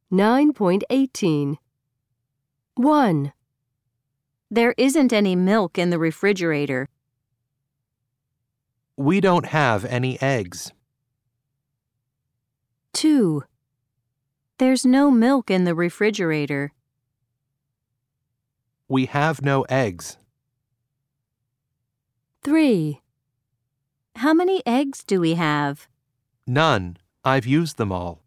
9.18. 1. There isn't any milk in the refrigerator. We don't have any eggs. 2. There's no milk in the refrigerator. We have no eggs. 3. How many eggs do we have? None. I've used them all.